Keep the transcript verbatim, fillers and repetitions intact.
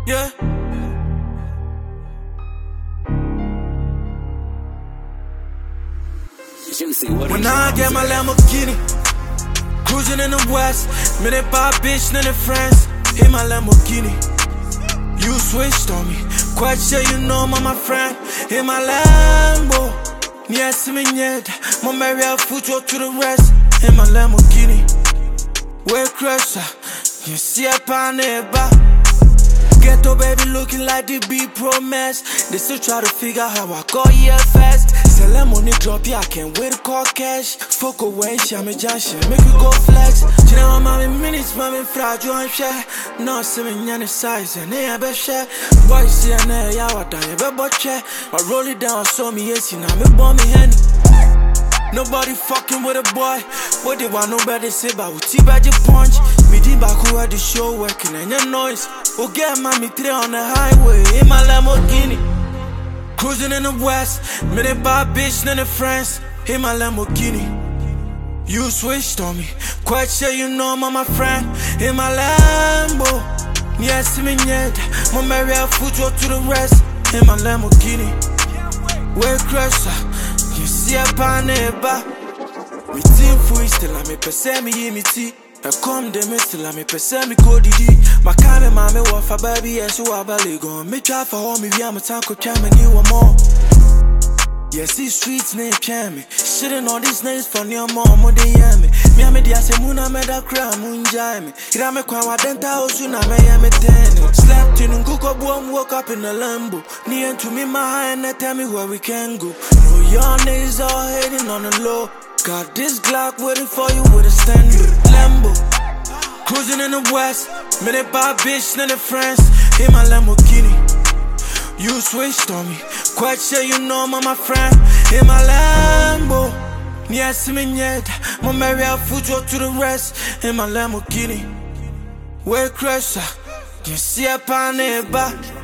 Yeah. When I get my Lamborghini, cruising in the west, minute by bitch, none of friends. In my Lamborghini, you switched on me. Quite sure you know I'm my friend. In my Lambo, yes, me yet. My marry a foot to the rest. In my Lamborghini, we're crusher. You see a paneba. Ghetto baby looking like the B Pro Max. They still try to figure how I got here fast. Sell them money drop, yeah, I can't wait to call cash. Fuck away, shame junction, make you go flex. You know I'm having minutes, I'm fragile and share. No, seven young size, and they have a share. Boys, see, and they are what I ever bought chair. I roll it down, saw me, yes, you know, me bomb me henny. Nobody fucking with a boy. What they want nobody say about what you bad you punch. Me did back who had the show working and your noise. Oh get mommy three on the highway in my Lamborghini. Cruising in the west, minute by bitch none of friends. In my Lamborghini, you switched on me. Quite sure you know I'm my friend. In my Lambo, yes me yet. My marry a foot to the rest. In my Lamborghini, we're crusher. You see a paneba. Me team for still I me perceive me me tea. I come the me still I me perceive me code D. My kind of mommy want for baby yes you are belly gone. Me try for home me we am a tanko cham and you more. Yes these streets name cham me. Shitting on these names for your mom or they hear me. Me am the ase muna me da cry moon jai me. Ira me kwa wadenta house na me ya me ten. Slept in Nguko boom woke up in a Lambo. Near to me my and tell me where we can go. No your niggas all hating on the low. Got this Glock waiting for you with a standard Lambo. Cruising in the west, minute by bitch, none of friends. In my Lamborghini, you switched on me. Quite sure you know I'm my friend. In my Lambo, yes me yet. My marry a foot to the rest. In my Lamborghini, we're crusher. You see a paneba.